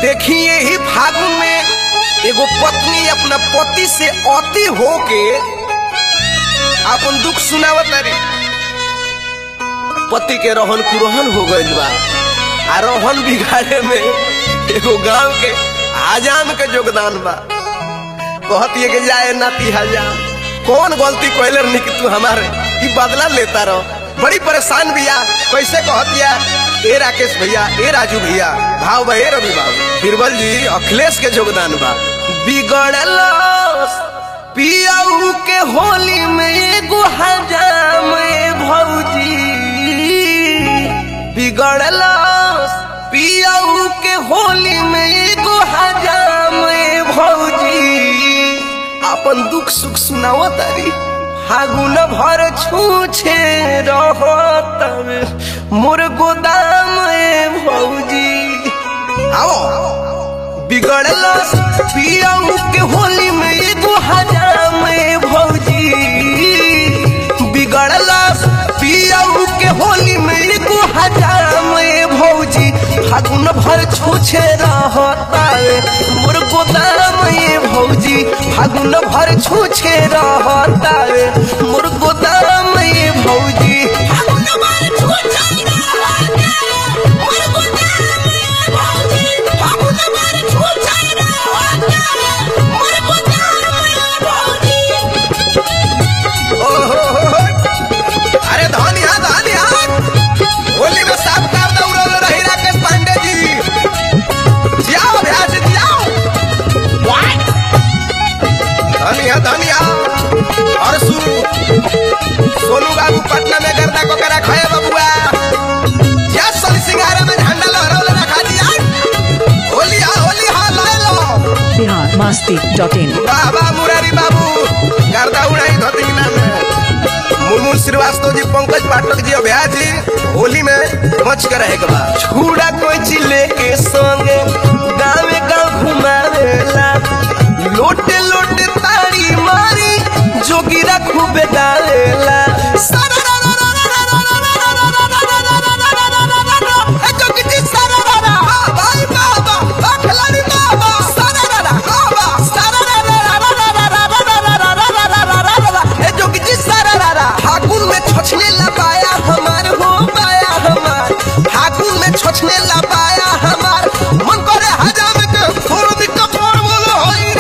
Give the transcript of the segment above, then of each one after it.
देखिए ही फागुन में एगो पत्नी अपना पति से अति होके अपन दुख सुनावत रे। पति के रहन कुरहन हो गइल बा आ रहन बिगाड़े में एगो गांव के आजाम के योगदान बा। कहती है कि जाए नाती हजाम कौन गलती कोइलर नहीं कि तू हमारे ई बदला लेता रहो। बड़ी परेशान भैया कैसे कहतिया ए राकेश भैया ए राजू भैया भाव बा ए रवि बाबू बीरबल जी अखिलेश के योगदान बा। बिगड़ल पियाऊ के होली में एगो हजाम भौजी बिगड़ल पियाऊ के होली में एगो हजाम भौजी अपन दुख सुख सुनाओ तारी। फागुन भर छूछे रहत मोर गोदाम भौजी। आओ बिगड़ल पियाऊ के होली में एगो हजाम भौजी बिगड़ल पियाऊ के होली में एगो हजाम भौजी। फागुन भर छूछे रहता मोर गोदाम भौजी फागुन भर छूछे रहता मोर गोदाम भौजी। फागुन भर छूछे रहता मोर गोदाम भौजी फागुन भर छूछे रहता मोर गोदाम भौजी। ओहो अरे धनिया धनिया होली में साफ कर दौड़ल रही राकेश पांडे जी। जाओ भैया जाओ धनिया धनिया और सोनू बाबू पटना में गर्दा को करा खाए बबुआ या सोनी सिंगारा में झंडा लहरावले रखा दिया। होली हा लाए लो biharmasti.in बाबा मुरारी बाबू गर्दा उड़ाई धतिना में मुर्मू श्रीवास्तव जी पंकज पाठक जी अभ्या जी होली में मच कर रहे बा। छूड़ा कोई चिल्ले के संगे गाँव गाँव घुमावेला लोटे लोटे ताड़ी मारी जोगिरा खूबे गावेला। फागुन में छोछने लबाया हमार हो पाया हमार फागुन में छोछने लबाया हमार मन करे हजाम के फोड़ दी कपोड़ बोलो होई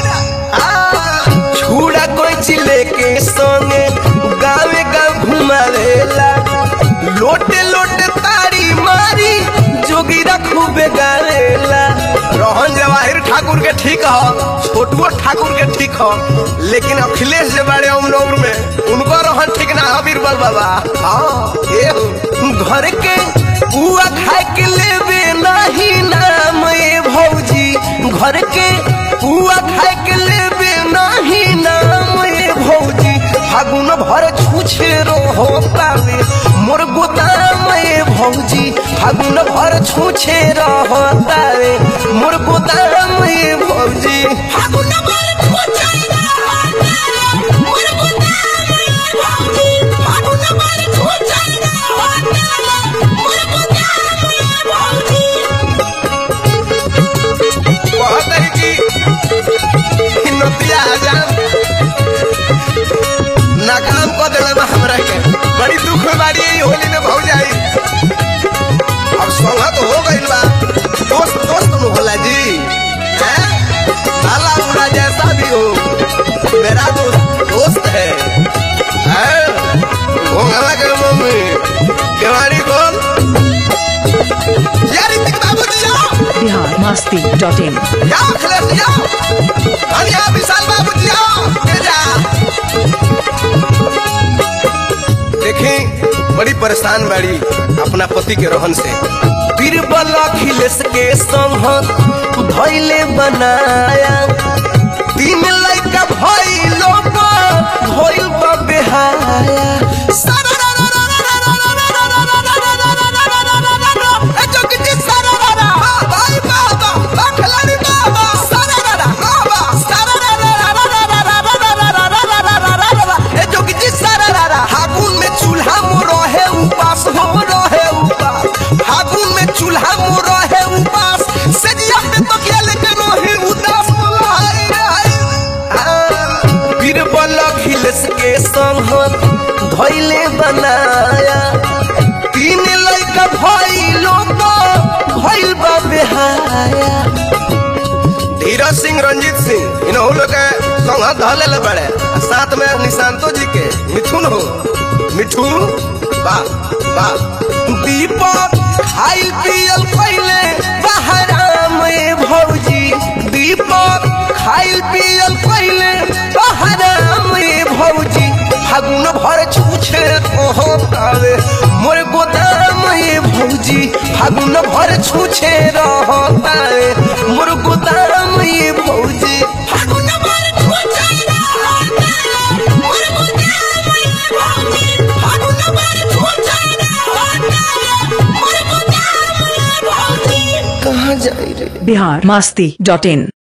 रे छूड़ा कोई चिल्ले के संगे गावे गाँव घुमावेला लोटे लोटे ताड़ी मारी जोगिरा खूबे गावेला। रोहन जवाहिर ठाकुर के ठीक हो छोटुओ ठाकुर के ठीक हो लेकिन अखिलेश जे बड़े उम्र में उनको रोहन ठीक ना हो बीरबल बाबा। हाँ घर के बुआ खाए के लेवे नहीं नाम भौजी घर के बुआ खाए के लेवे नहीं नाम भौजी। फागुन भर छूछे रहता मोर गोदाम भौजी फागुन भर छूछे रहता मोर गोदाम भौजी। फागुन भर छूछे रहता मोर गोदाम भौजी फागुन भर छूछे रहता मोर गोदाम भौजी। बहुत है कि नदिया आजाम नाकाम कर देला हमरा के बड़ी दुख में बाड़ी होली में भौ जाई। अब सोहा तो हो गइल बा दोस्त दोस्त न होला जी हैं लाला बुरा जैसा भी हो मेरा दोस्त है घोंघला के मम्मी केवाड़ी कौन यार इतने बाबू जी जाओ biharmasti.in जाओ अखिलेश जाओ धनिया विशाल बाबू जी जाओ के जा। देखी बड़ी परेशान बाड़ी अपना पति के रहन से। बीरबल अखिलेश के संग धैले बनाया तीन लड़का भइलो भइल बा बेहाया। फागुन में चूल्हा में रहे उपास हो रहे उपास फागुन में चूल्हा में रहे उपास से धैले बनाया 3 लड़का भइलो भइल बा बेहाया धीरज सिंह रंजीत सिंह इन्हों लोग के संग धले बड़े साथ में निशांतो जी के मिथुन हो मिठू बा बा दीपक खाइल पियल पहले बहराम भौजी दीपक खाइल पियल पहले बहराम भौजी फागुन भर छूछे रहतावे मोर गोदाम भौजी फागुन भर छूछे रहतावे मोर गोदाम भौजी फागुन भर छूछे रहतावे मोर गोदाम भौजी फागुन भर छूछे रहतावे मोर गोदाम भौजी कहाँ जाई रे बिहार मस्ती.in